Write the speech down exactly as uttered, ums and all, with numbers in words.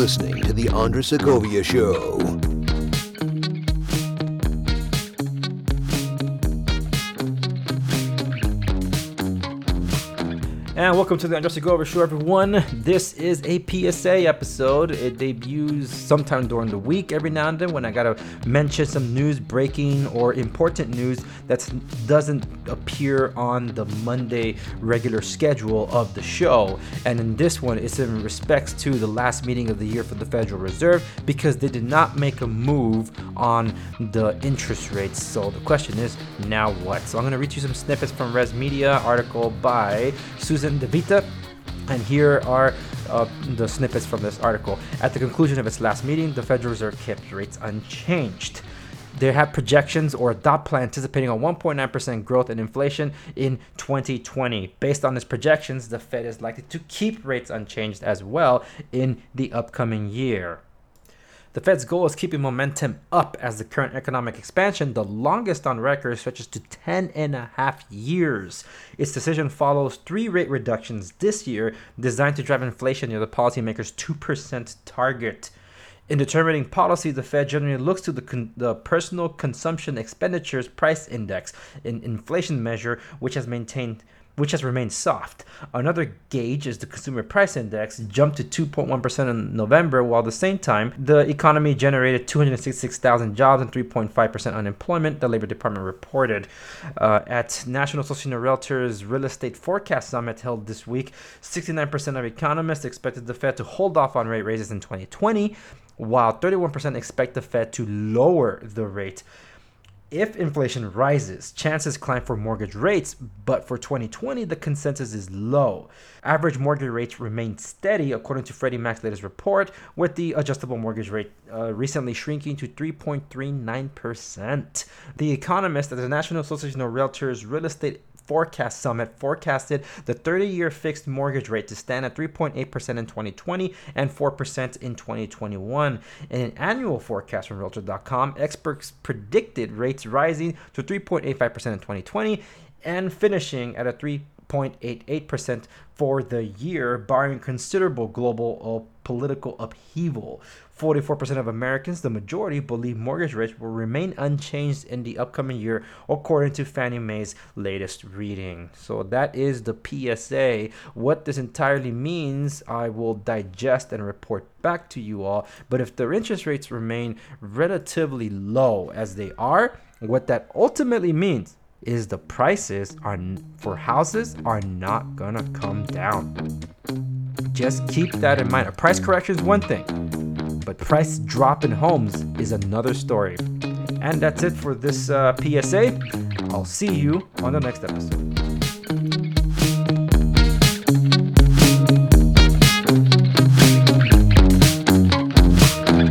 listening to The Andres Segovia Show. And welcome to the Andres Segovia Show, everyone. This is a P S A episode. It debuts sometime during the week every now and then when I gotta mention some news breaking or important news that doesn't appear on the Monday regular schedule of the show. And in this one, it's in respects to the last meeting of the year for the Federal Reserve because they did not make a move on the interest rates. So the question is, now what? So I'm gonna read you some snippets from Res Media article by Susan DeVita, and here are uh, the snippets from this article. At the conclusion of its last meeting, the Federal Reserve kept rates unchanged. They have projections or a dot plot anticipating a one point nine percent growth in inflation in twenty twenty. Based on its projections, the Fed is likely to keep rates unchanged as well in the upcoming year. The Fed's goal is keeping momentum up as the current economic expansion, the longest on record, stretches to ten and a half years. Its decision follows three rate reductions this year designed to drive inflation near the policymakers' two percent target. In determining policy, the Fed generally looks to the, con- the Personal Consumption Expenditures Price Index, an inflation measure which has maintained which has remained soft. Another gauge is the Consumer Price Index, jumped to two point one percent in November, while at the same time, the economy generated two hundred sixty-six thousand jobs and three point five percent unemployment, the Labor Department reported. Uh, at National Association of Realtors Real Estate Forecast Summit held this week, sixty-nine percent of economists expected the Fed to hold off on rate raises in twenty twenty, while thirty-one percent expect the Fed to lower the rate. If inflation rises, chances climb for mortgage rates, but for twenty twenty, the consensus is low. Average mortgage rates remain steady, according to Freddie Mac's latest report, with the adjustable mortgage rate uh, recently shrinking to three point three nine percent. The economist at the National Association of Realtors Real Estate Forecast Summit forecasted the thirty-year fixed mortgage rate to stand at three point eight percent in twenty twenty and four percent in twenty twenty-one. In an annual forecast from Realtor dot com, experts predicted rates rising to three point eight five percent in twenty twenty and finishing at a three point eight eight percent for the year, barring considerable global uh, political upheaval. forty-four percent of Americans, the majority, believe mortgage rates will remain unchanged in the upcoming year, according to Fannie Mae's latest reading. So that is the P S A. What this entirely means, I will digest and report back to you all. But if their interest rates remain relatively low as they are, what that ultimately means is the prices are for houses are not gonna come down. Just keep that in mind. A price correction is one thing, but price drop in homes is another story. And that's it for this uh, P S A. I'll see you on the next episode.